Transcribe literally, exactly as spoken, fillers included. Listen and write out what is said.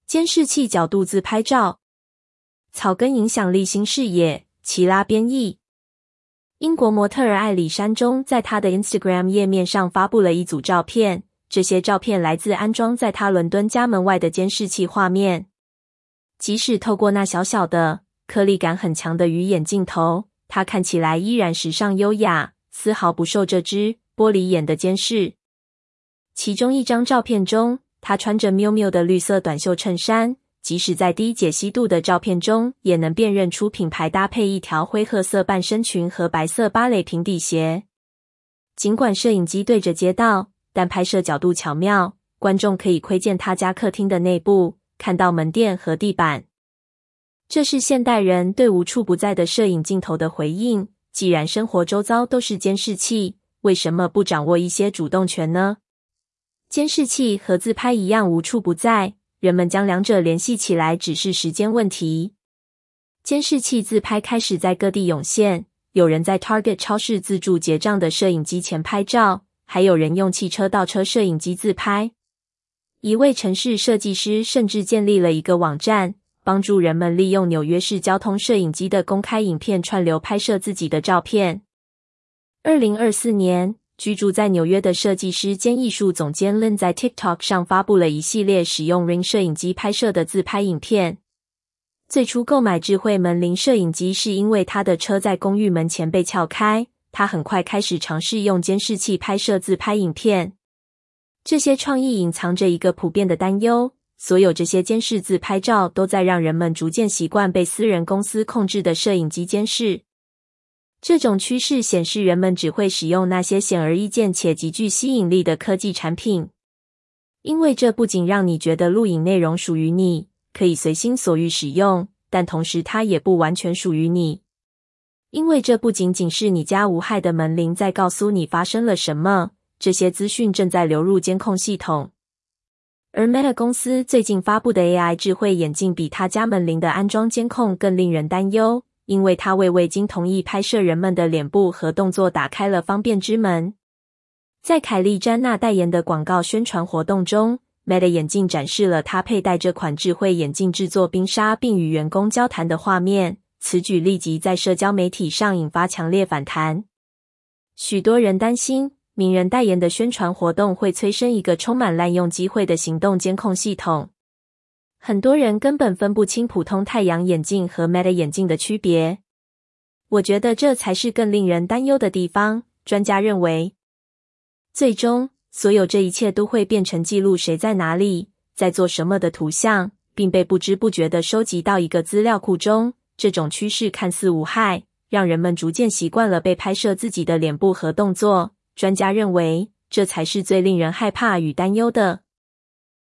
监视器角度自拍照，草根影响力新视野，齐拉编译。英国模特儿艾里山中在她的 Instagram 页面上发布了一组照片，这些照片来自安装在她伦敦家门外的监视器画面。即使透过那小小的、颗粒感很强的鱼眼镜头，她看起来依然时尚优雅，丝毫不受这只玻璃眼的监视。其中一张照片中，她穿着 Miu Miu 的绿色短袖衬衫，即使在低解析度的照片中，也能辨认出品牌搭配一条灰褐色半身裙和白色芭蕾平底鞋。尽管摄影机对着街道，但拍摄角度巧妙，观众可以窥见她家客厅的内部，看到门垫和地板。这是现代人对无处不在的摄影镜头的回应。既然生活周遭都是监视器，为什么不掌握一些主动权呢？监视器和自拍一样无处不在，人们将两者联系起来只是时间问题。监视器自拍开始在各地涌现，有人在 Target 超市自助结账的摄影机前拍照，还有人用汽车倒车摄影机自拍。一位城市设计师甚至建立了一个网站，帮助人们利用纽约市交通摄影机的公开影片串流拍摄自己的照片。二零二四年，居住在纽约的设计师兼艺术总监 Lynn 在 TikTok 上发布了一系列使用 Ring 摄影机拍摄的自拍影片。最初购买智慧门铃摄影机是因为他的车在公寓门前被撬开，他很快开始尝试用监视器拍摄自拍影片。这些创意隐藏着一个普遍的担忧，所有这些监视自拍照都在让人们逐渐习惯被私人公司控制的摄影机监视。这种趋势显示人们只会使用那些显而易见且极具吸引力的科技产品，因为这不仅让你觉得录影内容属于你，可以随心所欲使用，但同时它也不完全属于你。因为这不仅仅是你家无害的门铃在告诉你发生了什么，这些资讯正在流入监控系统。而 Meta 公司最近发布的 A I 智慧眼镜比他家门铃的安装监控更令人担忧，因为它为未经同意拍摄人们的脸部和动作打开了方便之门。在凯莉·詹娜代言的广告宣传活动中， Meta 眼镜展示了她佩戴这款智慧眼镜制作冰沙并与员工交谈的画面，此举立即在社交媒体上引发强烈反弹。许多人担心名人代言的宣传活动会催生一个充满滥用机会的行动监控系统。很多人根本分不清普通太阳眼镜和 Meta 眼镜的区别。我觉得这才是更令人担忧的地方，专家认为。最终，所有这一切都会变成记录谁在哪里，在做什么的图像，并被不知不觉地收集到一个资料库中。这种趋势看似无害，让人们逐渐习惯了被拍摄自己的脸部和动作。专家认为，这才是最令人害怕与担忧的。